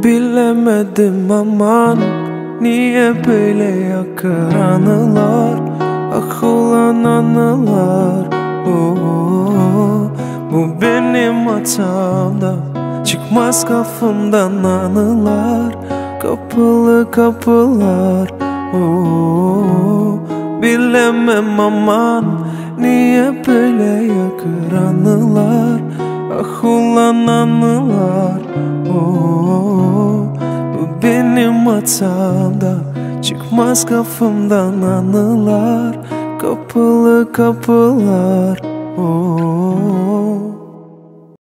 Bilemedim aman, niye böyle yakar anılar, ah ulan anılar. Bu benim hatamda, çıkmaz kafamdan anılar, kapılı kapılar. Bilemem aman, niye böyle yakar anılar, ah ulan anılar. Bu benim hatamda, çıkmaz kafamdan anılar, kapılı kapılar.